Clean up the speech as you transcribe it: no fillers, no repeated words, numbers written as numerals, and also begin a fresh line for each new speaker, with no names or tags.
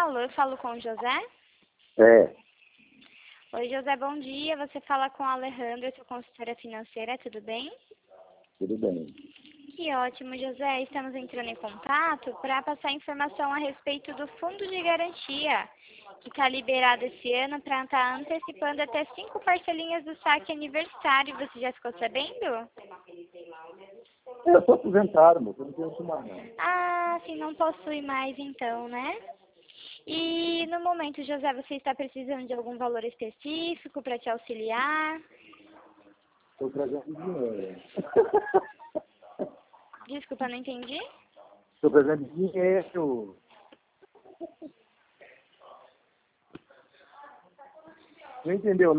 Alô, eu falo com o José?
É,
Oi, José, bom dia. Você fala com a Alejandra, sua consultora financeira, tudo bem?
tudo bem.
Que ótimo, José. Estamos entrando em contato para passar informação a respeito do fundo de garantia, que está liberado esse ano para estar antecipando até 5 parcelinhas do saque aniversário. Você já ficou sabendo?
Eu sou aposentado, mas eu não penso mais não.
Ah, sim, não possui mais então, né? E no momento, José, você está precisando de algum valor específico para te auxiliar?
Estou trazendo dinheiro.
Desculpa, não entendi.
Estou trazendo dinheiro. Não entendeu?